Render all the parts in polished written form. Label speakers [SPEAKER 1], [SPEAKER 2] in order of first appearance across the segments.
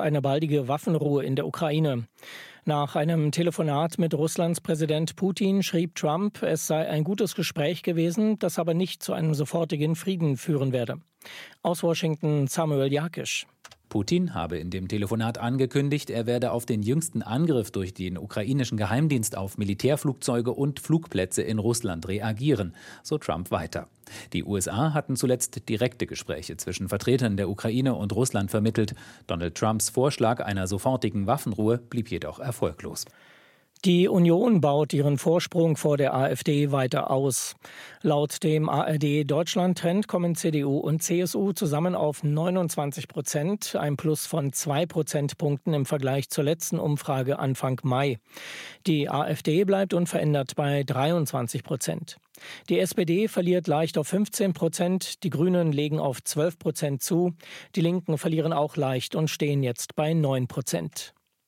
[SPEAKER 1] eine baldige Waffenruhe in der Ukraine. Nach einem Telefonat mit Russlands Präsident Putin schrieb Trump, es sei ein gutes Gespräch gewesen, das aber nicht zu einem sofortigen Frieden führen werde. Aus Washington Samuel Jakisch.
[SPEAKER 2] Putin habe in dem Telefonat angekündigt, er werde auf den jüngsten Angriff durch den ukrainischen Geheimdienst auf Militärflugzeuge und Flugplätze in Russland reagieren, so Trump weiter. Die USA hatten zuletzt direkte Gespräche zwischen Vertretern der Ukraine und Russland vermittelt. Donald Trumps Vorschlag einer sofortigen Waffenruhe blieb jedoch erfolglos.
[SPEAKER 1] Die Union baut ihren Vorsprung vor der AfD weiter aus. Laut dem ARD-Deutschland-Trend kommen CDU und CSU zusammen auf 29%, ein Plus von 2 Prozentpunkten im Vergleich zur letzten Umfrage Anfang Mai. Die AfD bleibt unverändert bei 23%. Die SPD verliert leicht auf 15%, die Grünen legen auf 12% zu, die Linken verlieren auch leicht und stehen jetzt bei 9%.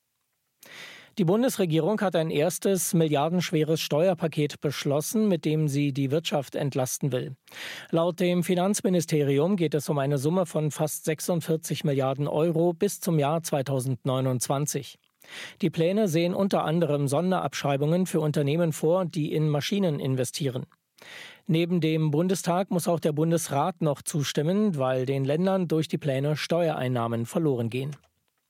[SPEAKER 1] Die Bundesregierung hat ein erstes milliardenschweres Steuerpaket beschlossen, mit dem sie die Wirtschaft entlasten will. Laut dem Finanzministerium geht es um eine Summe von fast 46 Milliarden Euro bis zum Jahr 2029. Die Pläne sehen unter anderem Sonderabschreibungen für Unternehmen vor, die in Maschinen investieren. Neben dem Bundestag muss auch der Bundesrat noch zustimmen, weil den Ländern durch die Pläne Steuereinnahmen verloren gehen.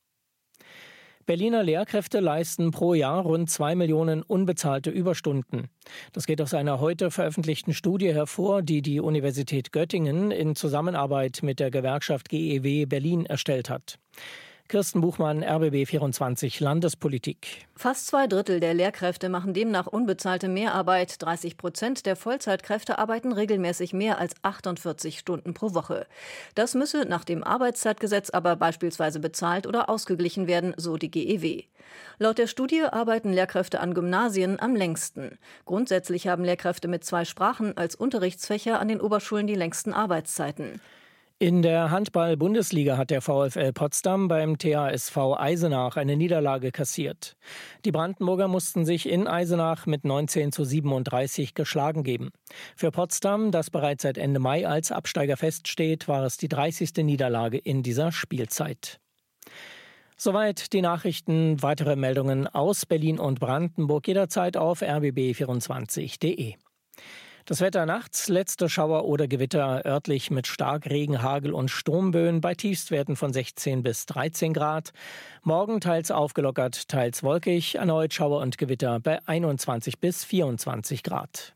[SPEAKER 1] Berliner Lehrkräfte leisten pro Jahr rund 2 Millionen unbezahlte Überstunden. Das geht aus einer heute veröffentlichten Studie hervor, die die Universität Göttingen in Zusammenarbeit mit der Gewerkschaft GEW Berlin erstellt hat. Kirsten Buchmann, RBB24 Landespolitik.
[SPEAKER 3] Fast 2/3 der Lehrkräfte machen demnach unbezahlte Mehrarbeit. 30% der Vollzeitkräfte arbeiten regelmäßig mehr als 48 Stunden pro Woche. Das müsse nach dem Arbeitszeitgesetz aber beispielsweise bezahlt oder ausgeglichen werden, so die GEW. Laut der Studie arbeiten Lehrkräfte an Gymnasien am längsten. Grundsätzlich haben Lehrkräfte mit 2 Sprachen als Unterrichtsfächer an den Oberschulen die längsten Arbeitszeiten.
[SPEAKER 1] In der Handball-Bundesliga hat der VfL Potsdam beim THSV Eisenach eine Niederlage kassiert. Die Brandenburger mussten sich in Eisenach mit 19:37 geschlagen geben. Für Potsdam, das bereits seit Ende Mai als Absteiger feststeht, war es die 30. Niederlage in dieser Spielzeit. Soweit die Nachrichten. Weitere Meldungen aus Berlin und Brandenburg jederzeit auf rbb24.de. Das Wetter nachts, letzte Schauer oder Gewitter, örtlich mit Starkregen, Hagel und Sturmböen bei Tiefstwerten von 16 bis 13 Grad. Morgen teils aufgelockert, teils wolkig, erneut Schauer und Gewitter bei 21 bis 24 Grad.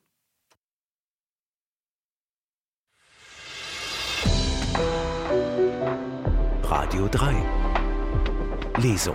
[SPEAKER 4] Radio 3 Lesung.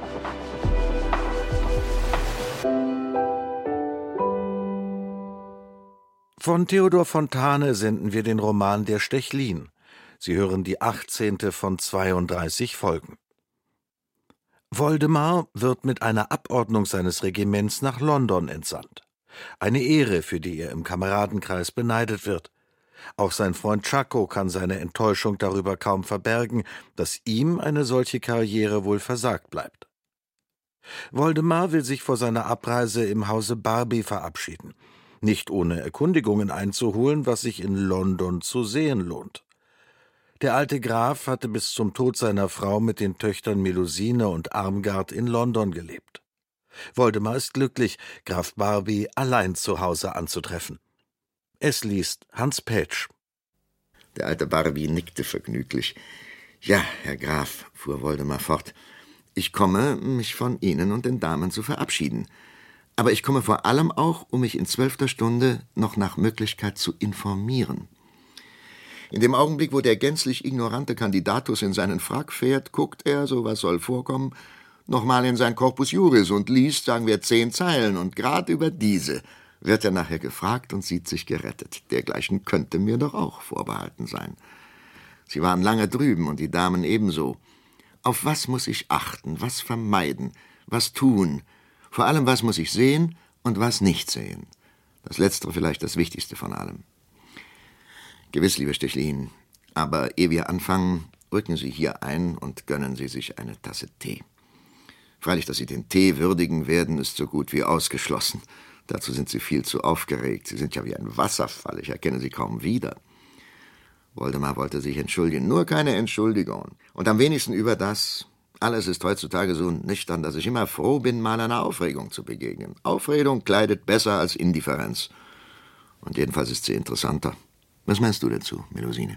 [SPEAKER 4] Von Theodor Fontane senden wir den Roman Der Stechlin. Sie hören die 18. von 32 Folgen. Woldemar wird mit einer Abordnung seines Regiments nach London entsandt. Eine Ehre, für die er im Kameradenkreis beneidet wird. Auch sein Freund Czako kann seine Enttäuschung darüber kaum verbergen, dass ihm eine solche Karriere wohl versagt bleibt. Woldemar will sich vor seiner Abreise im Hause Barbie verabschieden. Nicht ohne Erkundigungen einzuholen, was sich in London zu sehen lohnt. Der alte Graf hatte bis zum Tod seiner Frau mit den Töchtern Melusine und Armgard in London gelebt. Woldemar ist glücklich, Graf Barbie allein zu Hause anzutreffen. Es liest Hans Pätsch.
[SPEAKER 5] Der alte Barbie nickte vergnüglich. »Ja, Herr Graf«, fuhr Woldemar fort, »ich komme, mich von Ihnen und den Damen zu verabschieden. Aber ich komme vor allem auch, um mich in 12. Stunde noch nach Möglichkeit zu informieren.« In dem Augenblick, wo der gänzlich ignorante Kandidatus in seinen Frack fährt, guckt er, so was soll vorkommen, nochmal in sein Corpus Juris und liest, sagen wir, 10 Zeilen. Und gerade über diese wird er nachher gefragt und sieht sich gerettet. Dergleichen könnte mir doch auch vorbehalten sein. Sie waren lange drüben und die Damen ebenso. Auf was muss ich achten, was vermeiden, was tun? Vor allem, was muss ich sehen und was nicht sehen? Das Letztere vielleicht das Wichtigste von allem. Gewiss, lieber Stechlin, aber ehe wir anfangen, rücken Sie hier ein und gönnen Sie sich eine Tasse Tee. Freilich, dass Sie den Tee würdigen werden, ist so gut wie ausgeschlossen. Dazu sind Sie viel zu aufgeregt. Sie sind ja wie ein Wasserfall, ich erkenne Sie kaum wieder. Woldemar wollte sich entschuldigen, nur keine Entschuldigung. Und am wenigsten über das, Alles ist heutzutage so nüchtern, dass ich immer froh bin, mal einer Aufregung zu begegnen. Aufregung kleidet besser als Indifferenz. Und jedenfalls ist sie interessanter. Was meinst du dazu, Melusine?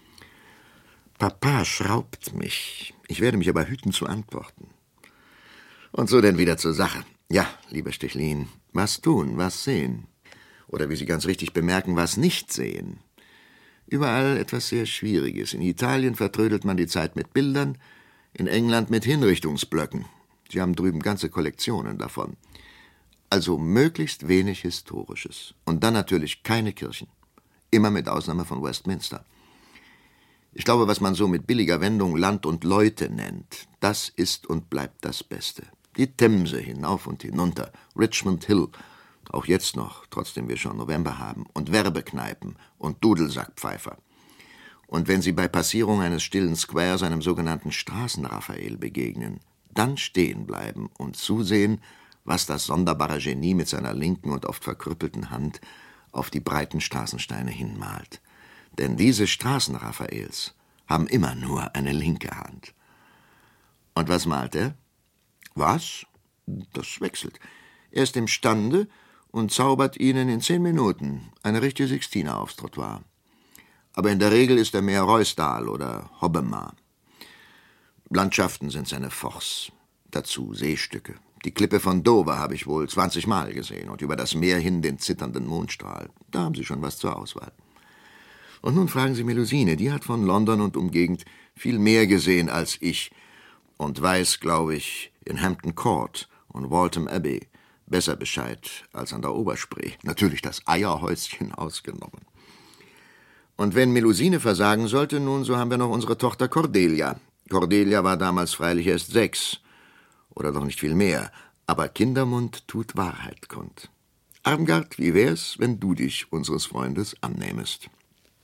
[SPEAKER 5] Papa schraubt mich. Ich werde mich aber hüten zu antworten. Und so denn wieder zur Sache. Ja, lieber Stechlin, was tun, was sehen? Oder wie Sie ganz richtig bemerken, was nicht sehen. Überall etwas sehr Schwieriges. In Italien vertrödelt man die Zeit mit Bildern, in England mit Hinrichtungsblöcken. Sie haben drüben ganze Kollektionen davon. Also möglichst wenig Historisches. Und dann natürlich keine Kirchen. Immer mit Ausnahme von Westminster. Ich glaube, was man so mit billiger Wendung Land und Leute nennt, das ist und bleibt das Beste. Die Themse hinauf und hinunter, Richmond Hill, auch jetzt noch, trotzdem wir schon November haben, und Werbekneipen und Dudelsackpfeifer. Und wenn Sie bei Passierung eines stillen Squares einem sogenannten Straßenraphael begegnen, dann stehen bleiben und zusehen, was das sonderbare Genie mit seiner linken und oft verkrüppelten Hand auf die breiten Straßensteine hinmalt. Denn diese Straßenraphaels haben immer nur eine linke Hand. Und was malt er? Was? Das wechselt. Er ist imstande und zaubert Ihnen in 10 Minuten eine richtige Sixtine aufs Trottoir. Aber in der Regel ist er mehr Ruysdael oder Hobbema. Landschaften sind seine Force. Dazu Seestücke. Die Klippe von Dover habe ich wohl 20 Mal gesehen und über das Meer hin den zitternden Mondstrahl. Da haben Sie schon was zur Auswahl. Und nun fragen Sie Melusine, die hat von London und Umgegend viel mehr gesehen als ich und weiß, glaube ich, in Hampton Court und Waltham Abbey besser Bescheid als an der Oberspree. Natürlich das Eierhäuschen ausgenommen. Und wenn Melusine versagen sollte, nun, so haben wir noch unsere Tochter Cordelia. Cordelia war damals freilich erst 6. Oder doch nicht viel mehr. Aber Kindermund tut Wahrheit kund. Armgard, wie wär's, wenn du dich unseres Freundes annähmest?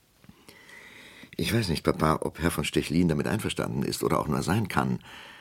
[SPEAKER 5] Ich weiß nicht, Papa, ob Herr von Stechlin damit einverstanden ist oder auch nur sein kann.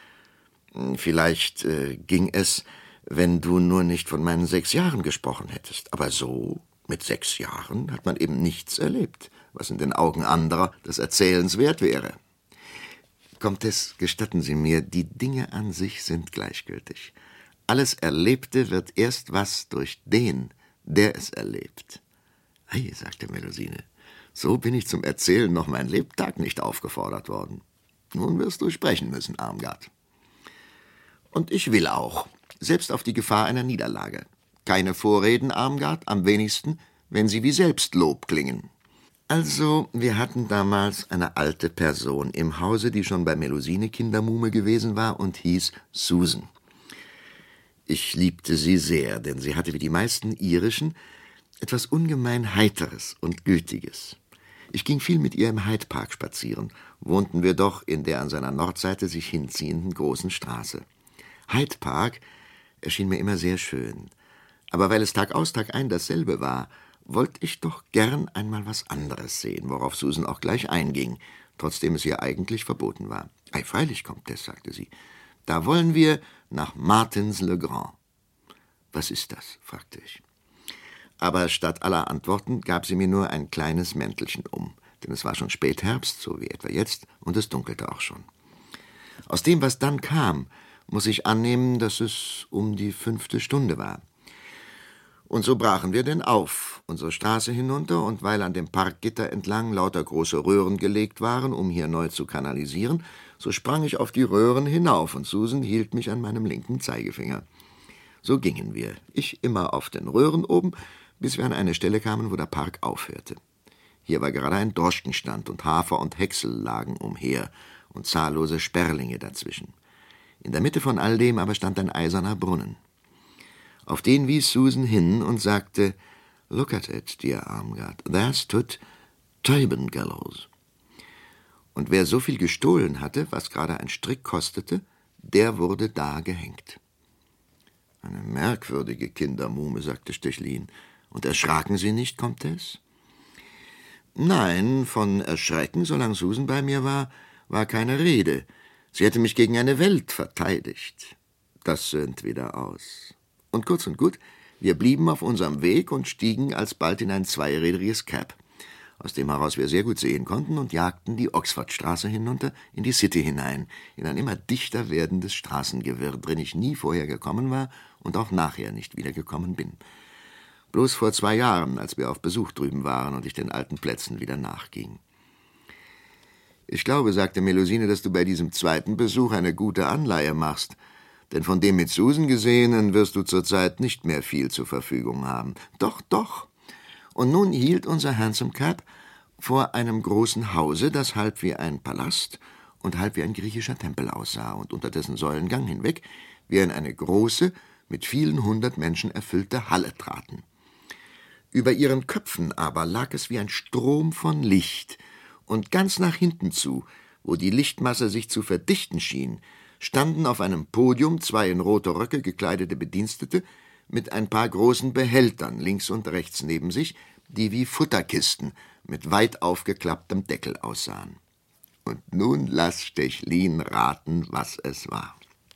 [SPEAKER 5] Vielleicht ging es, wenn du nur nicht von meinen 6 Jahren gesprochen hättest. Aber so, mit 6 Jahren, hat man eben nichts erlebt, was in den Augen anderer des Erzählens wert wäre. Comtesse, gestatten Sie mir, die Dinge an sich sind gleichgültig. Alles Erlebte wird erst was durch den, der es erlebt. Ei, sagte Melusine, so bin ich zum Erzählen noch mein Lebtag nicht aufgefordert worden. Nun wirst du sprechen müssen, Armgard. Und ich will auch, selbst auf die Gefahr einer Niederlage. Keine Vorreden, Armgard, am wenigsten, wenn sie wie Selbstlob klingen. Also, wir hatten damals eine alte Person im Hause, die schon bei Melusine Kindermuhme gewesen war und hieß Susan. Ich liebte sie sehr, denn sie hatte wie die meisten irischen etwas ungemein Heiteres und Gütiges. Ich ging viel mit ihr im Hyde Park spazieren, wohnten wir doch in der an seiner Nordseite sich hinziehenden großen Straße. Hyde Park erschien mir immer sehr schön, aber weil es Tag aus, Tag ein dasselbe war, wollte ich doch gern einmal was anderes sehen, worauf Susan auch gleich einging, trotzdem es ihr eigentlich verboten war. »Ei, freilich, Comtesse«, sagte sie, »da wollen wir nach Martins-le-Grand.« »Was ist das?« fragte ich. Aber statt aller Antworten gab sie mir nur ein kleines Mäntelchen um, denn es war schon Spätherbst, so wie etwa jetzt, und es dunkelte auch schon. Aus dem, was dann kam, muss ich annehmen, dass es um die 5. Stunde war. Und so brachen wir denn auf, unsere Straße hinunter, und weil an dem Parkgitter entlang lauter große Röhren gelegt waren, um hier neu zu kanalisieren, so sprang ich auf die Röhren hinauf, und Susan hielt mich an meinem linken Zeigefinger. So gingen wir, ich immer auf den Röhren oben, bis wir an eine Stelle kamen, wo der Park aufhörte. Hier war gerade ein Droschkenstand, und Hafer und Häcksel lagen umher, und zahllose Sperlinge dazwischen. In der Mitte von all dem aber stand ein eiserner Brunnen. Auf den wies Susan hin und sagte, »Look at it, dear Armgard, there stood Tyburn Gallows.« Und wer so viel gestohlen hatte, was gerade ein Strick kostete, der wurde da gehängt. »Eine merkwürdige Kindermuhme«, sagte Stechlin. »Und erschraken Sie nicht, Comtesse?« »Nein, von Erschrecken, solange Susan bei mir war keine Rede. Sie hätte mich gegen eine Welt verteidigt. Das söhnt wieder aus.« Und kurz und gut, wir blieben auf unserem Weg und stiegen alsbald in ein zweirädriges Cab. aus dem heraus wir sehr gut sehen konnten, und jagten die Oxfordstraße hinunter in die City hinein, in ein immer dichter werdendes Straßengewirr, drin ich nie vorher gekommen war und auch nachher nicht wieder gekommen bin. Bloß vor 2 Jahren, als wir auf Besuch drüben waren und ich den alten Plätzen wieder nachging. »Ich glaube«, sagte Melusine, »dass du bei diesem zweiten Besuch eine gute Anleihe machst. Denn von dem mit Susan Gesehenen wirst du zurzeit nicht mehr viel zur Verfügung haben.« »Doch, doch.« Und nun hielt unser Hansom Cab vor einem großen Hause, das halb wie ein Palast und halb wie ein griechischer Tempel aussah, und unter dessen Säulengang hinweg wir in eine große, mit vielen 100 Menschen erfüllte Halle traten. Über ihren Köpfen aber lag es wie ein Strom von Licht, und ganz nach hinten zu, wo die Lichtmasse sich zu verdichten schien, standen auf einem Podium 2 in rote Röcke gekleidete Bedienstete mit ein paar großen Behältern links und rechts neben sich, die wie Futterkisten mit weit aufgeklapptem Deckel aussahen. Und nun lass Stechlin raten, was es war.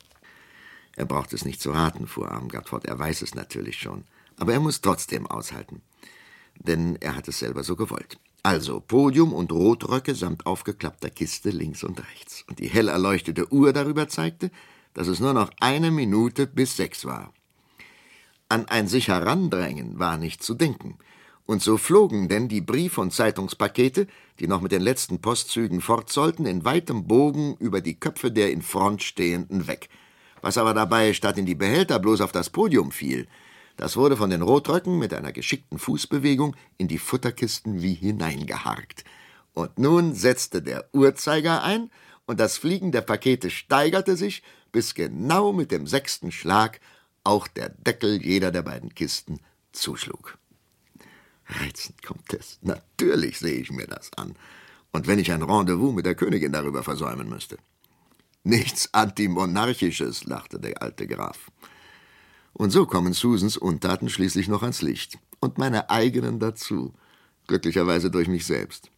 [SPEAKER 5] Er braucht es nicht zu raten, fuhr Armgard fort, er weiß es natürlich schon, aber er muss trotzdem aushalten, denn er hat es selber so gewollt. Also Podium und Rotröcke samt aufgeklappter Kiste links und rechts. Und die hell erleuchtete Uhr darüber zeigte, dass es nur noch 1 Minute bis 6 war. An ein sich herandrängen war nicht zu denken. Und so flogen denn die Brief- und Zeitungspakete, die noch mit den letzten Postzügen fort sollten, in weitem Bogen über die Köpfe der in Front Stehenden weg. Was aber dabei statt in die Behälter bloß auf das Podium fiel, das wurde von den Rotröcken mit einer geschickten Fußbewegung in die Futterkisten wie hineingeharkt. Und nun setzte der Uhrzeiger ein, und das Fliegen der Pakete steigerte sich, bis genau mit dem 6. Schlag auch der Deckel jeder der beiden Kisten zuschlug. Reizend kommt es. Natürlich sehe ich mir das an. Und wenn ich ein Rendezvous mit der Königin darüber versäumen müsste. Nichts Antimonarchisches, lachte der alte Graf. Und so kommen Susans Untaten schließlich noch ans Licht. Und meine eigenen dazu. Glücklicherweise durch mich selbst.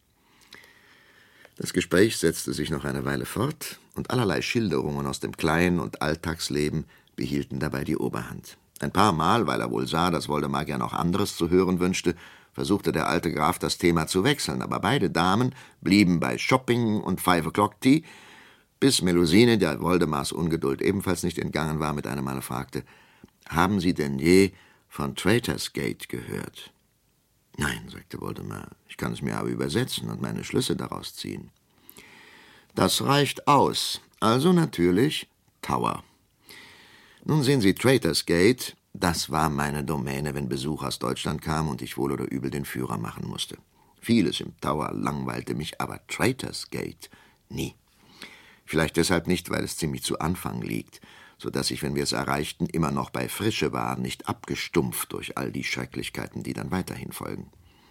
[SPEAKER 5] Das Gespräch setzte sich noch eine Weile fort, und allerlei Schilderungen aus dem Klein- und Alltagsleben behielten dabei die Oberhand. Ein paar Mal, weil er wohl sah, dass Woldemar gern auch anderes zu hören wünschte, versuchte der alte Graf das Thema zu wechseln, aber beide Damen blieben bei Shopping und 5-o'clock-Tea, bis Melusine, der Woldemars Ungeduld ebenfalls nicht entgangen war, mit einem Male fragte: »Haben Sie denn je von Traitors Gate gehört?« »Nein«, sagte Woldemar, »ich kann es mir aber übersetzen und meine Schlüsse daraus ziehen.« »Das reicht aus. Also natürlich Tower. Nun sehen Sie, Traitors Gate, das war meine Domäne, wenn Besuch aus Deutschland kam und ich wohl oder übel den Führer machen musste. Vieles im Tower langweilte mich, aber Traitors Gate nie. Vielleicht deshalb nicht, weil es ziemlich zu Anfang liegt, so dass ich, wenn wir es erreichten, immer noch bei Frische war, nicht abgestumpft durch all die Schrecklichkeiten, die dann weiterhin folgen.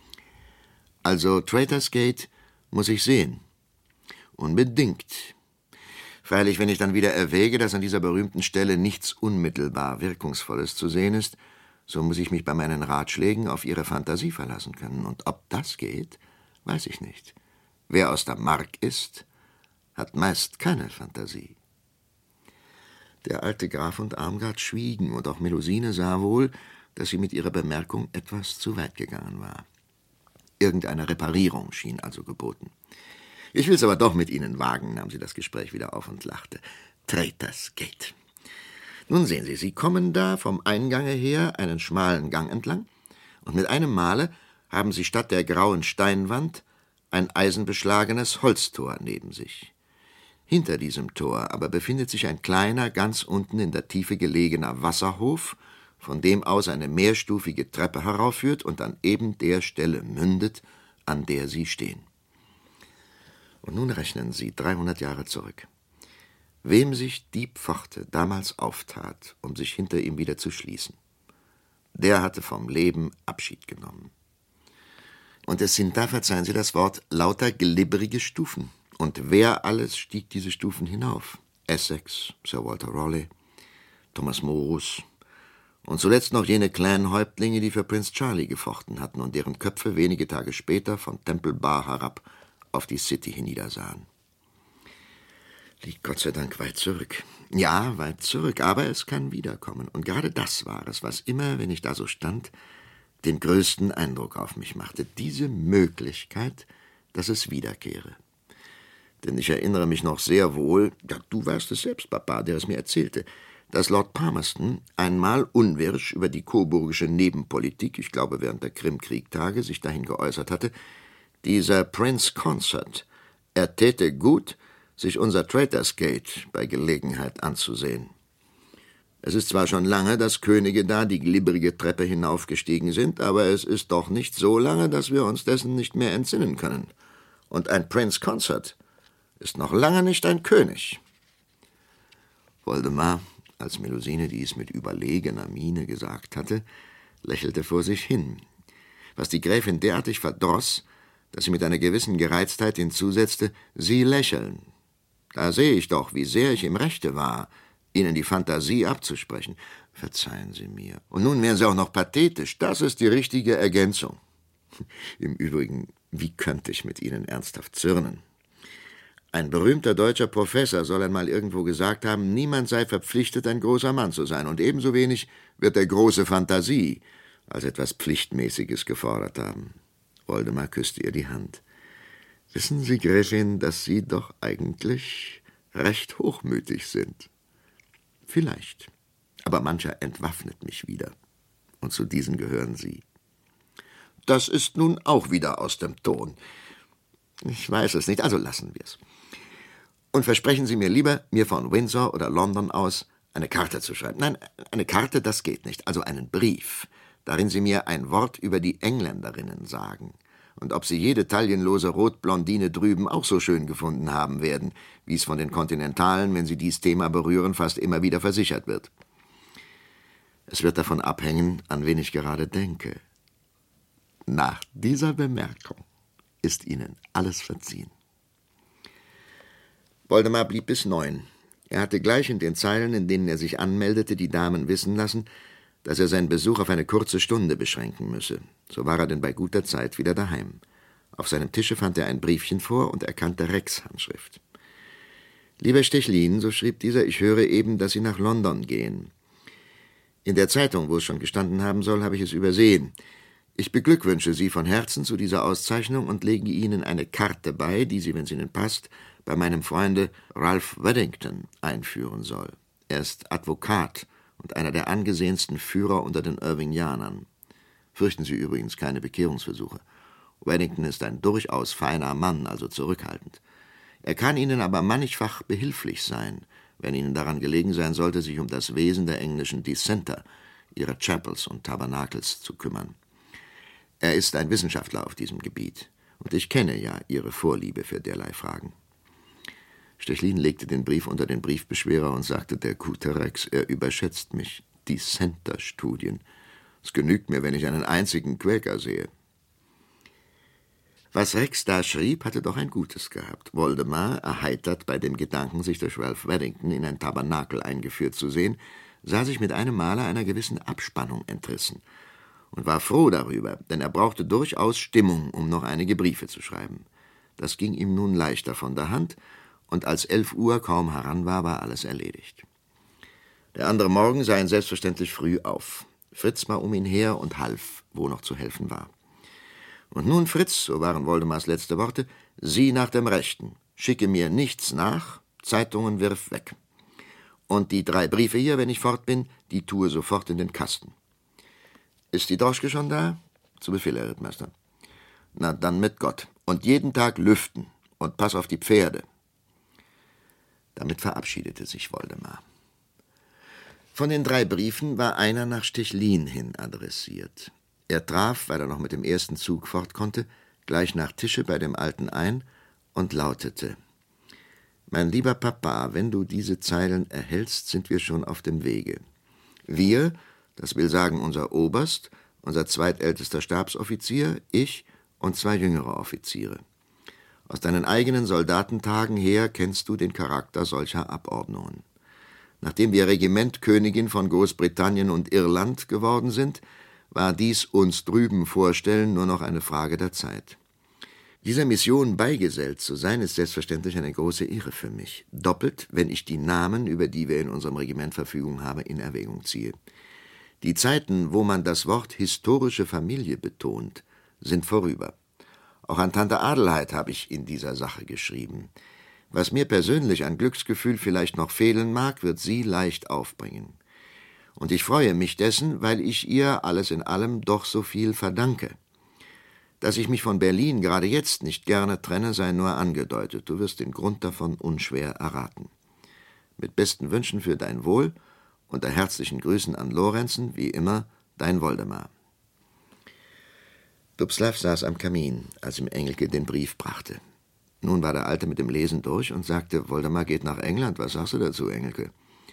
[SPEAKER 5] Also Traitors Gate muss ich sehen. Unbedingt. Freilich, wenn ich dann wieder erwäge, dass an dieser berühmten Stelle nichts unmittelbar Wirkungsvolles zu sehen ist, so muss ich mich bei meinen Ratschlägen auf Ihre Fantasie verlassen können. Und ob das geht, weiß ich nicht. Wer aus der Mark ist, hat meist keine Fantasie. Der alte Graf und Armgard schwiegen, und auch Melusine sah wohl, dass sie mit ihrer Bemerkung etwas zu weit gegangen war. Irgendeine Reparierung schien also geboten. »Ich will's aber doch mit Ihnen wagen«, nahm sie das Gespräch wieder auf und lachte. »Traitors Gate. Nun sehen Sie, Sie kommen da vom Eingange her einen schmalen Gang entlang, und mit einem Male haben Sie statt der grauen Steinwand ein eisenbeschlagenes Holztor neben sich. Hinter diesem Tor aber befindet sich ein kleiner, ganz unten in der Tiefe gelegener Wasserhof, von dem aus eine mehrstufige Treppe heraufführt und an eben der Stelle mündet, an der Sie stehen. Und nun rechnen Sie 300 Jahre zurück. Wem sich die Pforte damals auftat, um sich hinter ihm wieder zu schließen, der hatte vom Leben Abschied genommen. Und es sind da, verzeihen Sie das Wort, lauter glibberige Stufen. Und wer alles stieg diese Stufen hinauf? Essex, Sir Walter Raleigh, Thomas Morus und zuletzt noch jene Clan-Häuptlinge, die für Prinz Charlie gefochten hatten und deren Köpfe wenige Tage später von Temple Bar herab auf die City hinniedersahen. Liegt Gott sei Dank weit zurück. Ja, weit zurück, aber es kann wiederkommen. Und gerade das war es, was immer, wenn ich da so stand, den größten Eindruck auf mich machte. Diese Möglichkeit, dass es wiederkehre. Denn ich erinnere mich noch sehr wohl, ja, du warst es selbst, Papa, der es mir erzählte, dass Lord Palmerston einmal unwirsch über die coburgische Nebenpolitik, ich glaube während der Krimkriegtage, sich dahin geäußert hatte, dieser Prince Consort, er täte gut, sich unser Traitors Gate bei Gelegenheit anzusehen. Es ist zwar schon lange, dass Könige da die glibberige Treppe hinaufgestiegen sind, aber es ist doch nicht so lange, dass wir uns dessen nicht mehr entsinnen können. Und ein Prince Consort ist noch lange nicht ein König. Woldemar, als Melusine dies mit überlegener Miene gesagt hatte, lächelte vor sich hin, was die Gräfin derartig verdross, dass sie mit einer gewissen Gereiztheit hinzusetzte, Sie lächeln. Da sehe ich doch, wie sehr ich im Rechte war, Ihnen die Fantasie abzusprechen. Verzeihen Sie mir. Und nun wären Sie auch noch pathetisch. Das ist die richtige Ergänzung. Im Übrigen, wie könnte ich mit Ihnen ernsthaft zürnen? Ein berühmter deutscher Professor soll einmal irgendwo gesagt haben, niemand sei verpflichtet, ein großer Mann zu sein, und ebenso wenig wird der große Fantasie als etwas Pflichtmäßiges gefordert haben. Woldemar küsste ihr die Hand. Wissen Sie, Gräfin, dass Sie doch eigentlich recht hochmütig sind? Vielleicht, aber mancher entwaffnet mich wieder, und zu diesen gehören Sie. Das ist nun auch wieder aus dem Ton. Ich weiß es nicht, also lassen wir es. Und versprechen Sie mir lieber, mir von Windsor oder London aus eine Karte zu schreiben. Nein, eine Karte, das geht nicht, also einen Brief, darin Sie mir ein Wort über die Engländerinnen sagen und ob Sie jede taillenlose Rotblondine drüben auch so schön gefunden haben werden, wie es von den Kontinentalen, wenn sie dies Thema berühren, fast immer wieder versichert wird. Es wird davon abhängen, an wen ich gerade denke. Nach dieser Bemerkung ist Ihnen alles verziehen. Woldemar blieb bis 9. Er hatte gleich in den Zeilen, in denen er sich anmeldete, die Damen wissen lassen, dass er seinen Besuch auf eine kurze Stunde beschränken müsse. So war er denn bei guter Zeit wieder daheim. Auf seinem Tische fand er ein Briefchen vor und erkannte Rex' Handschrift. »Lieber Stechlin«, so schrieb dieser, »ich höre eben, dass Sie nach London gehen. In der Zeitung, wo es schon gestanden haben soll, habe ich es übersehen. Ich beglückwünsche Sie von Herzen zu dieser Auszeichnung und lege Ihnen eine Karte bei, die Sie, wenn es Ihnen passt, bei meinem Freunde Ralph Waddington einführen soll. Er ist Advokat und einer der angesehensten Führer unter den Irvingianern. Fürchten Sie übrigens keine Bekehrungsversuche. Waddington ist ein durchaus feiner Mann, also zurückhaltend. Er kann Ihnen aber mannigfach behilflich sein, wenn Ihnen daran gelegen sein sollte, sich um das Wesen der englischen Dissenter, ihrer Chapels und Tabernakels zu kümmern. Er ist ein Wissenschaftler auf diesem Gebiet, und ich kenne ja Ihre Vorliebe für derlei Fragen.« Stechlin legte den Brief unter den Briefbeschwerer und sagte, der gute Rex, er überschätzt mich. Dissenter-Studien. Es genügt mir, wenn ich einen einzigen Quäker sehe. Was Rex da schrieb, hatte doch ein Gutes gehabt. Woldemar, erheitert bei dem Gedanken, sich durch Ralph Waddington in ein Tabernakel eingeführt zu sehen, sah sich mit einem Male einer gewissen Abspannung entrissen und war froh darüber, denn er brauchte durchaus Stimmung, um noch einige Briefe zu schreiben. Das ging ihm nun leichter von der Hand, und als 11 Uhr kaum heran war alles erledigt. Der andere Morgen sah ihn selbstverständlich früh auf. Fritz war um ihn her und half, wo noch zu helfen war. Und nun, Fritz, so waren Woldemars letzte Worte, sieh nach dem Rechten, schicke mir nichts nach, Zeitungen wirf weg. Und die 3 Briefe hier, wenn ich fort bin, die tue sofort in den Kasten. Ist die Droschke schon da? Zu Befehl, Herr Rittmeister. Na, dann mit Gott. Und jeden Tag lüften und pass auf die Pferde. Damit verabschiedete sich Woldemar. Von den 3 Briefen war einer nach Stechlin hin adressiert. Er traf, weil er noch mit dem ersten Zug fort konnte, gleich nach Tische bei dem Alten ein und lautete: »Mein lieber Papa, wenn du diese Zeilen erhältst, sind wir schon auf dem Wege. Wir, das will sagen unser Oberst, unser zweitältester Stabsoffizier, ich und 2 jüngere Offiziere. Aus deinen eigenen Soldatentagen her kennst du den Charakter solcher Abordnungen. Nachdem wir Regimentkönigin von Großbritannien und Irland geworden sind, war dies uns drüben vorstellen nur noch eine Frage der Zeit. Dieser Mission beigesellt zu sein, ist selbstverständlich eine große Ehre für mich. Doppelt, wenn ich die Namen, über die wir in unserem Regiment Verfügung haben, in Erwägung ziehe. Die Zeiten, wo man das Wort historische Familie betont, sind vorüber. Auch an Tante Adelheid habe ich in dieser Sache geschrieben. Was mir persönlich an Glücksgefühl vielleicht noch fehlen mag, wird sie leicht aufbringen. Und ich freue mich dessen, weil ich ihr alles in allem doch so viel verdanke. Dass ich mich von Berlin gerade jetzt nicht gerne trenne, sei nur angedeutet. Du wirst den Grund davon unschwer erraten. Mit besten Wünschen für dein Wohl, unter herzlichen Grüßen an Lorenzen, wie immer, dein Woldemar. Dubslav saß am Kamin, als ihm Engelke den Brief brachte. Nun war der Alte mit dem Lesen durch und sagte, Woldemar geht nach England. Was sagst du dazu, Engelke?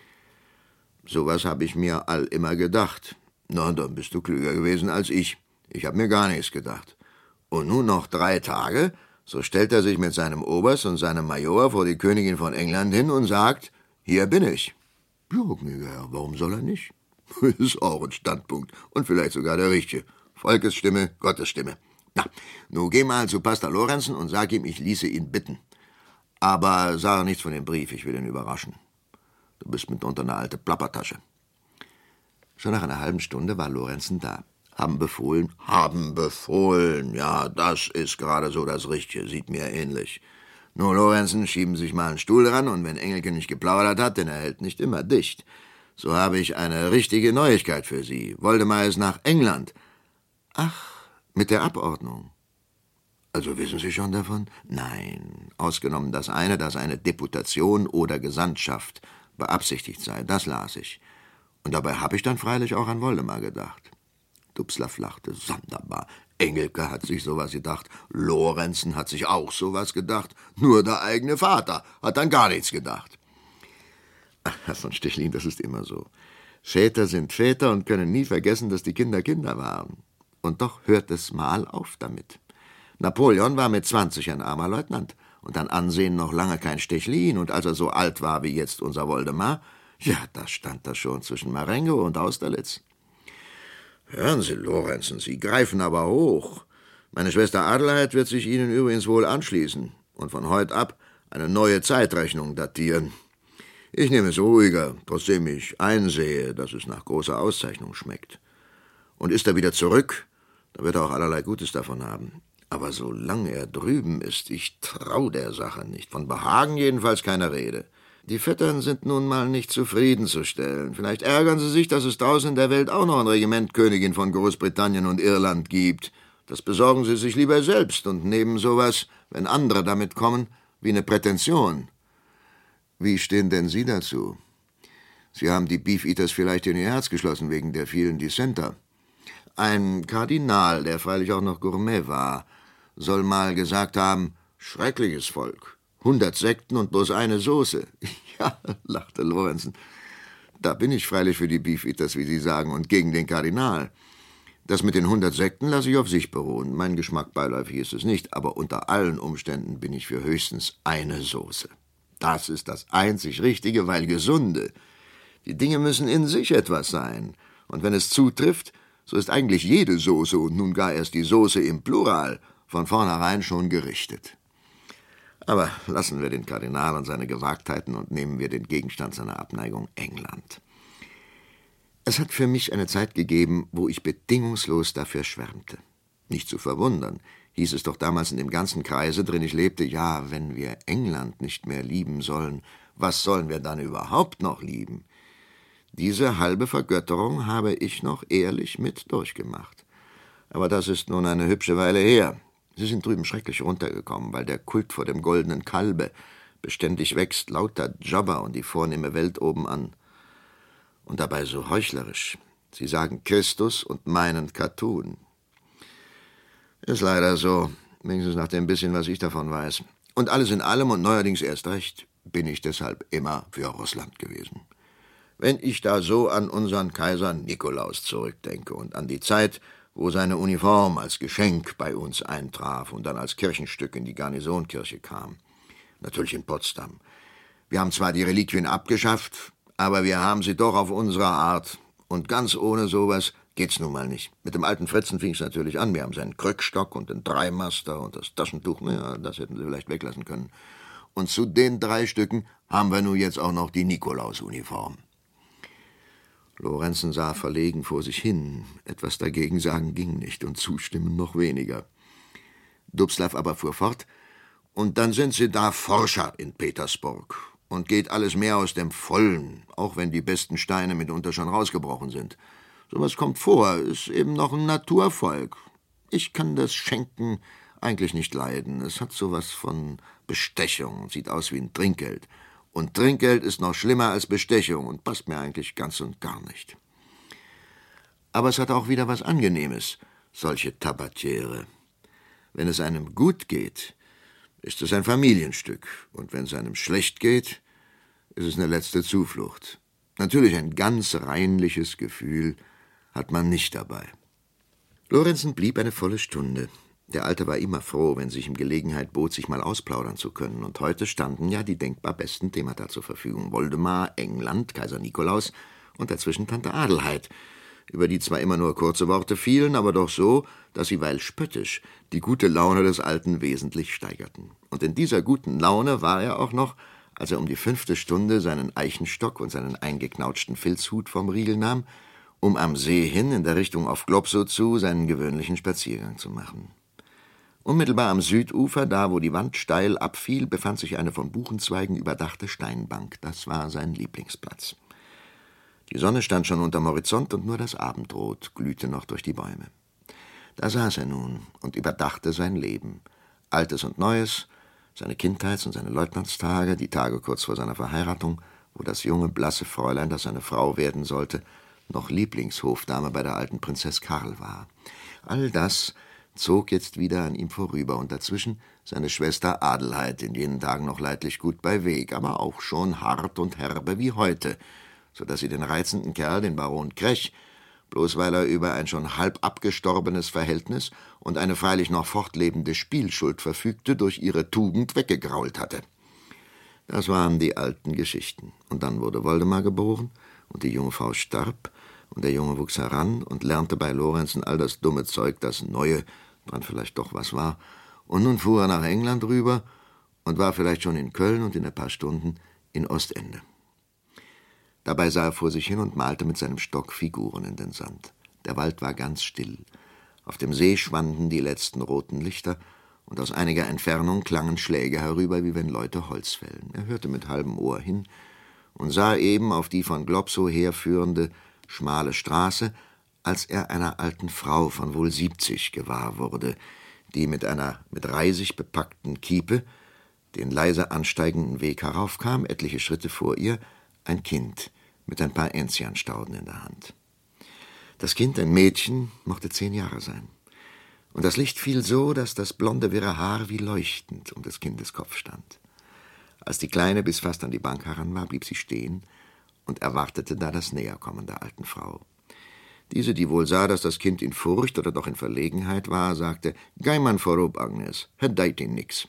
[SPEAKER 5] Sowas habe ich mir all immer gedacht. Na, dann bist du klüger gewesen als ich. Ich habe mir gar nichts gedacht. Und nun noch 3 Tage, so stellt er sich mit seinem Oberst und seinem Major vor die Königin von England hin und sagt, hier bin ich. Ja, gnädiger Herr, warum soll er nicht? Ist auch ein Standpunkt und vielleicht sogar der richtige. Volkes Stimme, Gottes Stimme. Na, nun geh mal zu Pastor Lorenzen und sag ihm, ich ließe ihn bitten. Aber sag nichts von dem Brief, ich will ihn überraschen. Du bist mitunter eine alte Plappertasche. Schon nach einer halben Stunde war Lorenzen da. Haben befohlen, ja, das ist gerade so das Richtige, sieht mir ähnlich. Nur Lorenzen, schieben sich mal einen Stuhl ran und wenn Engelke nicht geplaudert hat, denn er hält nicht immer dicht. So habe ich eine richtige Neuigkeit für Sie. Woldemar ist nach England. Ach, mit der Abordnung. Also wissen Sie schon davon? Nein, ausgenommen das eine, dass eine Deputation oder Gesandtschaft beabsichtigt sei, das las ich. Und dabei habe ich dann freilich auch an Woldemar gedacht. Dubslav lachte, sonderbar. Engelke hat sich sowas gedacht, Lorenzen hat sich auch sowas gedacht, nur der eigene Vater hat dann gar nichts gedacht. Ach, Herr von Stechlin, das ist immer so. Väter sind Väter und können nie vergessen, dass die Kinder Kinder waren. Und doch hört es mal auf damit. Napoleon war mit 20 ein armer Leutnant und an Ansehen noch lange kein Stechlin, und als er so alt war wie jetzt unser Woldemar, ja, da stand er schon zwischen Marengo und Austerlitz. Hören Sie, Lorenzen, Sie greifen aber hoch. Meine Schwester Adelheid wird sich Ihnen übrigens wohl anschließen und von heut ab eine neue Zeitrechnung datieren. Ich nehme es ruhiger, trotzdem ich einsehe, dass es nach großer Auszeichnung schmeckt. Und ist er wieder zurück, da wird er auch allerlei Gutes davon haben. Aber solange er drüben ist, ich trau der Sache nicht. Von Behagen jedenfalls keine Rede. Die Vettern sind nun mal nicht zufriedenzustellen. Vielleicht ärgern sie sich, dass es draußen in der Welt auch noch ein Regiment Königin von Großbritannien und Irland gibt. Das besorgen sie sich lieber selbst und nehmen sowas, wenn andere damit kommen, wie eine Prätension. Wie stehen denn Sie dazu? Sie haben die Beefeaters vielleicht in Ihr Herz geschlossen wegen der vielen Dissenter. Ein Kardinal, der freilich auch noch Gourmet war, soll mal gesagt haben, schreckliches Volk. 100 Sekten und bloß eine Soße. Ja, lachte Lorenzen. Da bin ich freilich für die Beefeaters, wie Sie sagen, und gegen den Kardinal. Das mit den 100 Sekten lasse ich auf sich beruhen. Mein Geschmack beiläufig ist es nicht, aber unter allen Umständen bin ich für höchstens eine Soße. Das ist das einzig Richtige, weil gesunde. Die Dinge müssen in sich etwas sein. Und wenn es zutrifft, so ist eigentlich jede Soße und nun gar erst die Soße im Plural von vornherein schon gerichtet. Aber lassen wir den Kardinal und seine Gewagtheiten und nehmen wir den Gegenstand seiner Abneigung, England. Es hat für mich eine Zeit gegeben, wo ich bedingungslos dafür schwärmte. Nicht zu verwundern, hieß es doch damals in dem ganzen Kreise, drin ich lebte, ja, wenn wir England nicht mehr lieben sollen, was sollen wir dann überhaupt noch lieben? Diese halbe Vergötterung habe ich noch ehrlich mit durchgemacht. Aber das ist nun eine hübsche Weile her. Sie sind drüben schrecklich runtergekommen, weil der Kult vor dem goldenen Kalbe beständig wächst, lauter Jobber und die vornehme Welt obenan. Und dabei so heuchlerisch. Sie sagen Christus und meinen Cartoon. Ist leider so, wenigstens nach dem bisschen, was ich davon weiß. Und alles in allem und neuerdings erst recht, bin ich deshalb immer für Russland gewesen. Wenn ich da so an unseren Kaiser Nikolaus zurückdenke und an die Zeit, wo seine Uniform als Geschenk bei uns eintraf und dann als Kirchenstück in die Garnisonkirche kam. Natürlich in Potsdam. Wir haben zwar die Reliquien abgeschafft, aber wir haben sie doch auf unsere Art. Und ganz ohne sowas geht's nun mal nicht. Mit dem alten Fritzen fing es natürlich an. Wir haben seinen Krückstock und den Dreimaster und das Taschentuch. Ja, das hätten sie vielleicht weglassen können. Und zu den 3 Stücken haben wir nun jetzt auch noch die Nikolaus-Uniform. Lorenzen sah verlegen vor sich hin. Etwas dagegen sagen ging nicht und zustimmen noch weniger. Dubslav aber fuhr fort: Und dann sind sie da Forscher in Petersburg. Und geht alles mehr aus dem Vollen, auch wenn die besten Steine mitunter schon rausgebrochen sind. Sowas kommt vor, ist eben noch ein Naturvolk. Ich kann das Schenken eigentlich nicht leiden. Es hat sowas von Bestechung, sieht aus wie ein Trinkgeld. Und Trinkgeld ist noch schlimmer als Bestechung und passt mir eigentlich ganz und gar nicht. Aber es hat auch wieder was Angenehmes, solche Tabatiere. Wenn es einem gut geht, ist es ein Familienstück. Und wenn es einem schlecht geht, ist es eine letzte Zuflucht. Natürlich ein ganz reinliches Gefühl hat man nicht dabei. Lorenzen blieb eine volle Stunde. Der Alte war immer froh, wenn sich ihm Gelegenheit bot, sich mal ausplaudern zu können. Und heute standen ja die denkbar besten Themata zur Verfügung. Woldemar, England, Kaiser Nikolaus und dazwischen Tante Adelheid, über die zwar immer nur kurze Worte fielen, aber doch so, dass sie, weil spöttisch, die gute Laune des Alten wesentlich steigerten. Und in dieser guten Laune war er auch noch, als er um die 5. Stunde seinen Eichenstock und seinen eingeknautschten Filzhut vom Riegel nahm, um am See hin, in der Richtung auf Globsow zu, seinen gewöhnlichen Spaziergang zu machen. Unmittelbar am Südufer, da wo die Wand steil abfiel, befand sich eine von Buchenzweigen überdachte Steinbank. Das war sein Lieblingsplatz. Die Sonne stand schon unterm Horizont und nur das Abendrot glühte noch durch die Bäume. Da saß er nun und überdachte sein Leben. Altes und Neues, seine Kindheits- und seine Leutnantstage, die Tage kurz vor seiner Verheiratung, wo das junge, blasse Fräulein, das seine Frau werden sollte, noch Lieblingshofdame bei der alten Prinzess Karl war. All das zog jetzt wieder an ihm vorüber und dazwischen seine Schwester Adelheid, in jenen Tagen noch leidlich gut bei Weg, aber auch schon hart und herbe wie heute, so dass sie den reizenden Kerl, den Baron Krech, bloß weil er über ein schon halb abgestorbenes Verhältnis und eine freilich noch fortlebende Spielschuld verfügte, durch ihre Tugend weggegrault hatte. Das waren die alten Geschichten. Und dann wurde Woldemar geboren, und die junge Frau starb, und der Junge wuchs heran und lernte bei Lorenzen all das dumme Zeug, das Neue, dran vielleicht doch was war. Und nun fuhr er nach England rüber und war vielleicht schon in Köln und in ein paar Stunden in Ostende. Dabei sah er vor sich hin und malte mit seinem Stock Figuren in den Sand. Der Wald war ganz still. Auf dem See schwanden die letzten roten Lichter, und aus einiger Entfernung klangen Schläge herüber, wie wenn Leute Holz fällen. Er hörte mit halbem Ohr hin und sah eben auf die von Globsow herführende schmale Straße, als er einer alten Frau von wohl 70 gewahr wurde, die mit einer mit Reisig bepackten Kiepe den leise ansteigenden Weg heraufkam, etliche Schritte vor ihr, ein Kind mit ein paar Enzianstauden in der Hand. Das Kind, ein Mädchen, mochte 10 Jahre sein. Und das Licht fiel so, dass das blonde, wirre Haar wie leuchtend um des Kindes Kopf stand. Als die Kleine bis fast an die Bank heran war, blieb sie stehen und erwartete da das Näherkommen der alten Frau. Diese, die wohl sah, dass das Kind in Furcht oder doch in Verlegenheit war, sagte: »Geh man vorub, Agnes, Herr deit ihn nix.«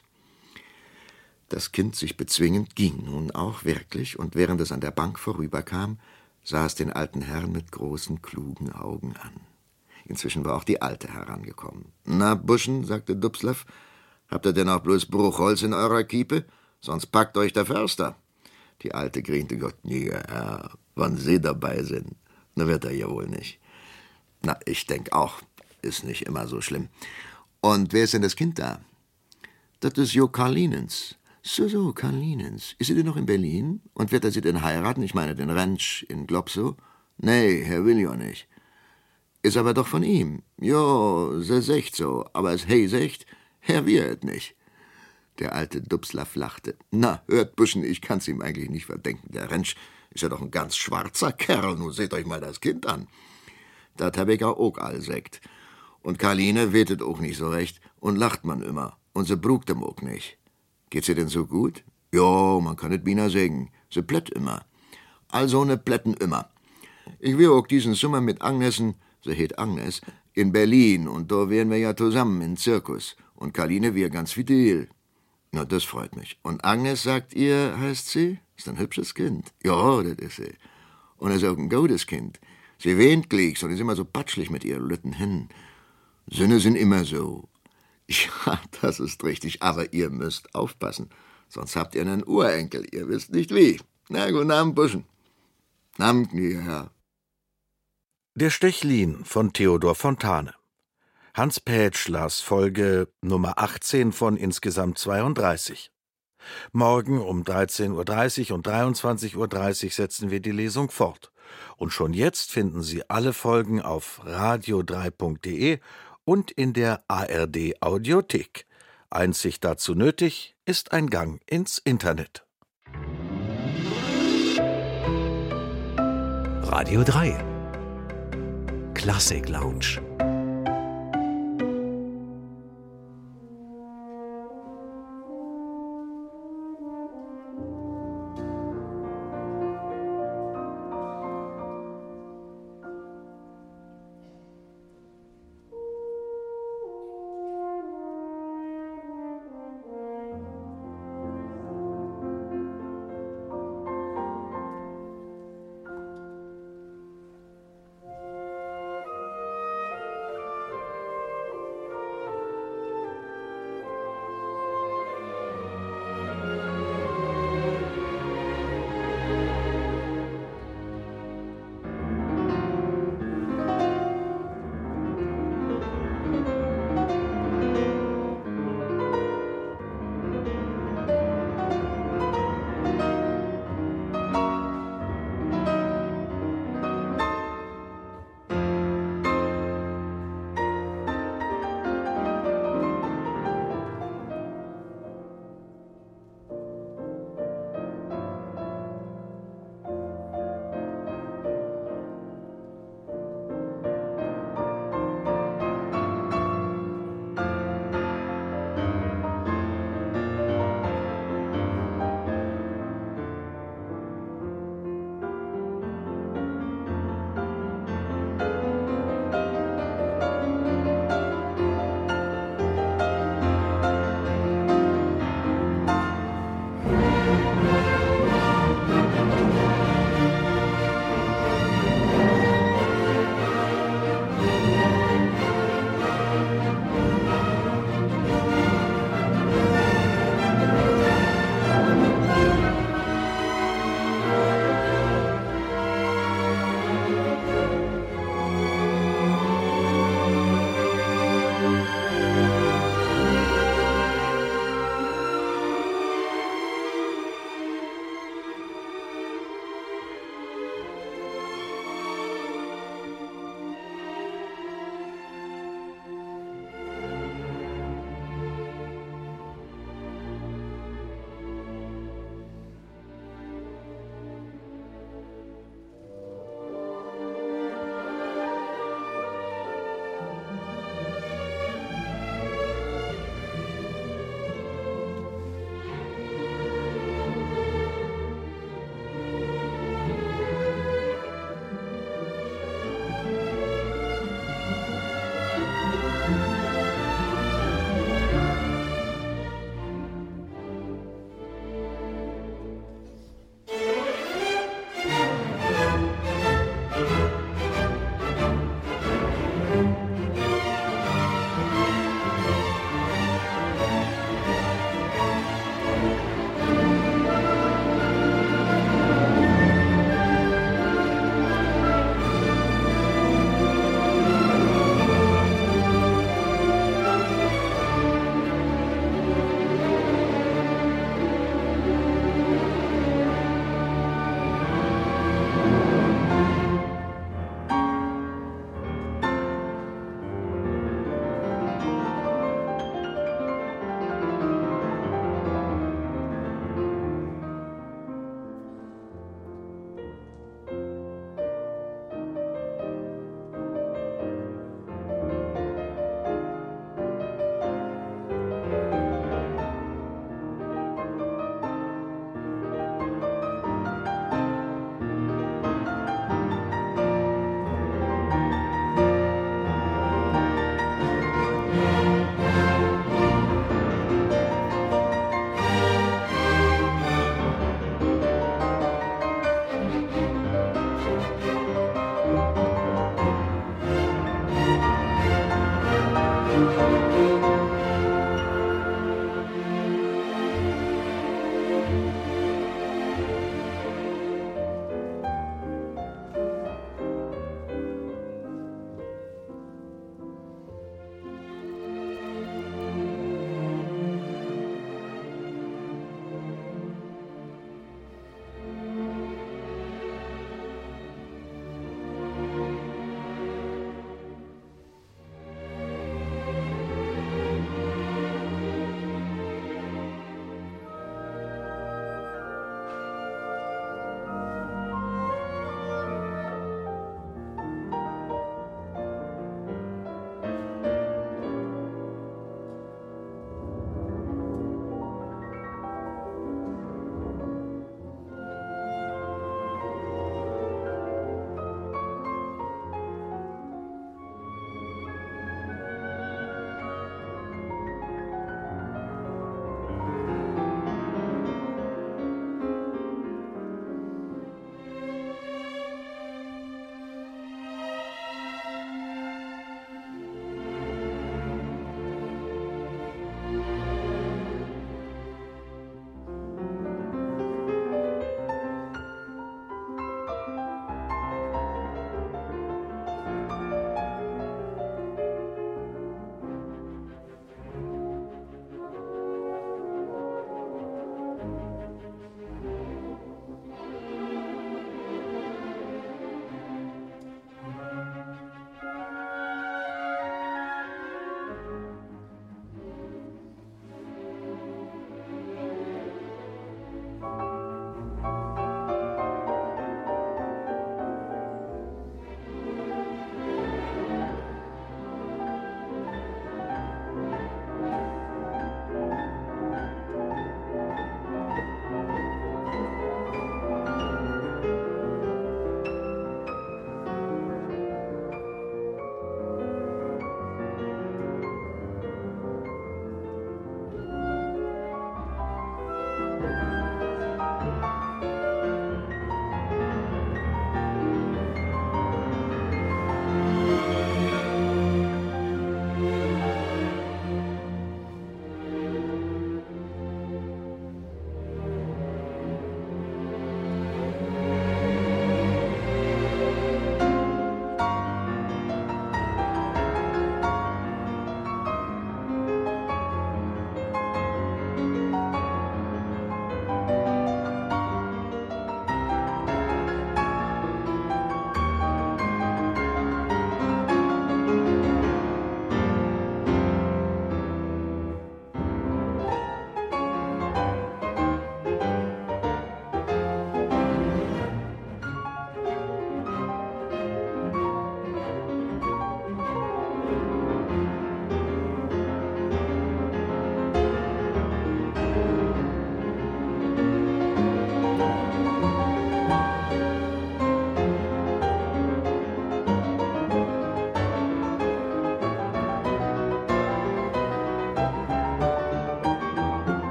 [SPEAKER 5] Das Kind, sich bezwingend, ging nun auch wirklich, und während es an der Bank vorüberkam, sah es den alten Herrn mit großen, klugen Augen an. Inzwischen war auch die Alte herangekommen. »Na, Buschen«, sagte Dubslav, »habt ihr denn auch bloß Bruchholz in eurer Kiepe? Sonst packt euch der Förster.« Die Alte griente: »Gott, ja, Herr, wann Sie dabei sind, na wird er ja wohl nicht.« »Na, ich denk auch, ist nicht immer so schlimm. Und wer ist denn das Kind da?« »Das ist Jo Karlinens.« »So, Karlinens. Ist sie denn noch in Berlin? Und wird er sie denn heiraten? Ich meine, den Rentsch in Globsow?« »Nee, Herr will ja nicht.« »Ist aber doch von ihm.« »Jo, se secht so, aber es hei secht, Herr wird nicht.« Der alte Dubslav lachte. »Na, hört, Buschen, ich kann's ihm eigentlich nicht verdenken. Der Rentsch ist ja doch ein ganz schwarzer Kerl. Nun seht euch mal das Kind an. Dat hab ich auch all sagt. Und Karline wetet auch nicht so recht und lacht man immer. Und sie brugt ihm auch nicht. Geht's ihr denn so gut?« »Jo, man kann et bina sägen. Se plätt immer. Also ne plätten immer. Ich will auch diesen Sommer mit Agnesen, se heet Agnes, in Berlin, und da wären wir ja zusammen in Zirkus. Und Karline wär ganz fidel.« »Na, das freut mich. Und Agnes, sagt ihr, heißt sie? Ist ein hübsches Kind.« »Ja, das ist sie. Und ist auch ein gutes Kind. Sie weint gleich und ist immer so patschlich mit ihren lütten Händen. Söhne sind immer so.« »Ja, das ist richtig, aber ihr müsst aufpassen. Sonst habt ihr einen Urenkel, ihr wisst nicht wie. Na, guten Abend, Buschen.« »Abend, Herr.«
[SPEAKER 4] Der Stechlin von Theodor Fontane. Hans Pätsch las Folge Nummer 18 von insgesamt 32. Morgen um 13:30 Uhr und 23:30 Uhr setzen wir die Lesung fort. Und schon jetzt finden Sie alle Folgen auf radio3.de und in der ARD Audiothek. Einzig dazu nötig ist ein Gang ins Internet.
[SPEAKER 6] Radio 3 Klassik Lounge.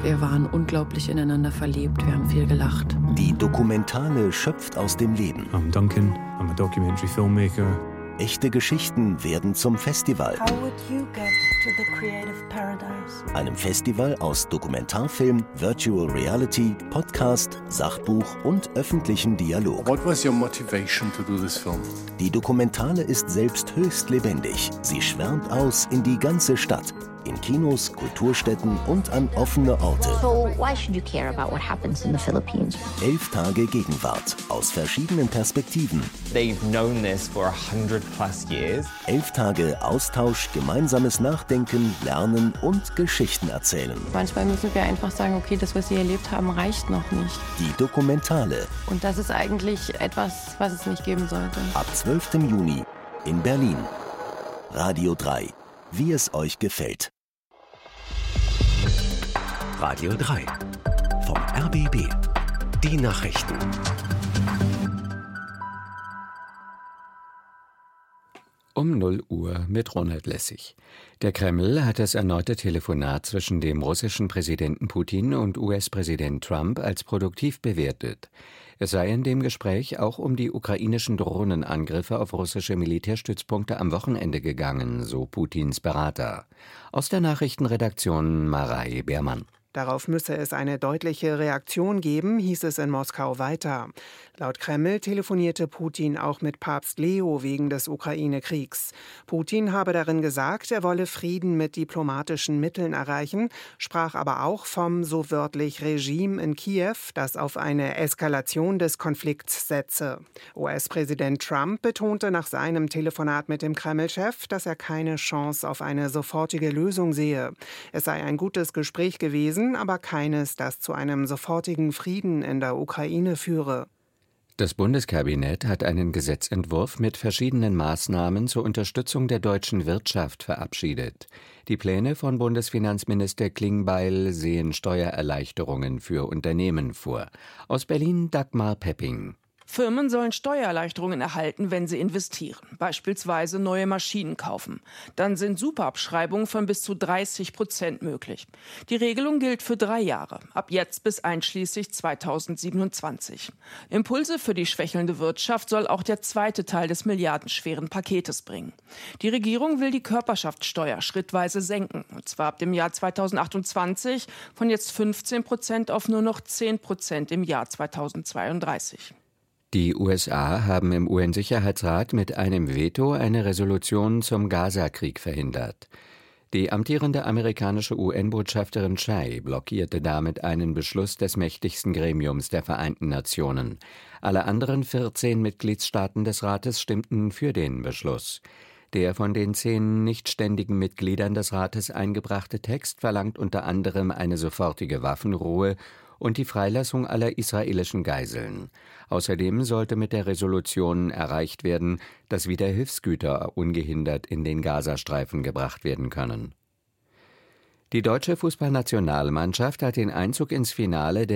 [SPEAKER 7] Wir waren unglaublich ineinander verliebt, wir haben viel gelacht.
[SPEAKER 6] Die Dokumentale schöpft aus dem Leben.
[SPEAKER 8] I'm Duncan, I'm a documentary filmmaker.
[SPEAKER 6] Echte Geschichten werden zum Festival.
[SPEAKER 9] How would you get to the creative paradise?
[SPEAKER 6] Einem Festival aus Dokumentarfilm, Virtual Reality, Podcast, Sachbuch und öffentlichen Dialog.
[SPEAKER 10] What was your motivation to do this film?
[SPEAKER 6] Die Dokumentale ist selbst höchst lebendig. Sie schwärmt aus in die ganze Stadt. In Kinos, Kulturstätten und an offene Orte.
[SPEAKER 11] So why should you care about what happens in the Philippines?
[SPEAKER 6] 11 Tage Gegenwart aus verschiedenen Perspektiven.
[SPEAKER 12] They've known this for 100+ years.
[SPEAKER 6] 11 Tage Austausch, gemeinsames Nachdenken, Lernen und Geschichten erzählen.
[SPEAKER 7] Manchmal müssen wir einfach sagen, okay, das, was sie erlebt haben, reicht noch nicht.
[SPEAKER 6] Die Dokumentale.
[SPEAKER 7] Und das ist eigentlich etwas, was es nicht geben sollte.
[SPEAKER 6] Ab 12. Juni in Berlin. Radio 3. Wie es euch gefällt. Radio 3 vom RBB. Die Nachrichten.
[SPEAKER 13] Um 0 Uhr mit Ronald Lessig. Der Kreml hat das erneute Telefonat zwischen dem russischen Präsidenten Putin und US-Präsident Trump als produktiv bewertet. Es sei in dem Gespräch auch um die ukrainischen Drohnenangriffe auf russische Militärstützpunkte am Wochenende gegangen, so Putins Berater. Aus der Nachrichtenredaktion Marei Beermann.
[SPEAKER 14] Darauf müsse es eine deutliche Reaktion geben, hieß es in Moskau weiter. Laut Kreml telefonierte Putin auch mit Papst Leo wegen des Ukraine-Kriegs. Putin habe darin gesagt, er wolle Frieden mit diplomatischen Mitteln erreichen, sprach aber auch vom, so wörtlich, Regime in Kiew, das auf eine Eskalation des Konflikts setze. US-Präsident Trump betonte nach seinem Telefonat mit dem Kreml-Chef, dass er keine Chance auf eine sofortige Lösung sehe. Es sei ein gutes Gespräch gewesen, aber keines, das zu einem sofortigen Frieden in der Ukraine führe.
[SPEAKER 13] Das Bundeskabinett hat einen Gesetzentwurf mit verschiedenen Maßnahmen zur Unterstützung der deutschen Wirtschaft verabschiedet. Die Pläne von Bundesfinanzminister Klingbeil sehen Steuererleichterungen für Unternehmen vor. Aus Berlin Dagmar Pepping.
[SPEAKER 15] Firmen sollen Steuererleichterungen erhalten, wenn sie investieren, beispielsweise neue Maschinen kaufen. Dann sind Superabschreibungen von bis zu 30% möglich. Die Regelung gilt für 3 Jahre, ab jetzt bis einschließlich 2027. Impulse für die schwächelnde Wirtschaft soll auch der zweite Teil des milliardenschweren Paketes bringen. Die Regierung will die Körperschaftssteuer schrittweise senken, und zwar ab dem Jahr 2028 von jetzt 15% auf nur noch 10% im Jahr 2032.
[SPEAKER 13] Die USA haben im UN-Sicherheitsrat mit einem Veto eine Resolution zum Gaza-Krieg verhindert. Die amtierende amerikanische UN-Botschafterin Chai blockierte damit einen Beschluss des mächtigsten Gremiums der Vereinten Nationen. Alle anderen 14 Mitgliedstaaten des Rates stimmten für den Beschluss. Der von den 10 nicht ständigen Mitgliedern des Rates eingebrachte Text verlangt unter anderem eine sofortige Waffenruhe und die Freilassung aller israelischen Geiseln. Außerdem sollte mit der Resolution erreicht werden, dass wieder Hilfsgüter ungehindert in den Gazastreifen gebracht werden können. Die deutsche Fußballnationalmannschaft hat den Einzug ins Finale der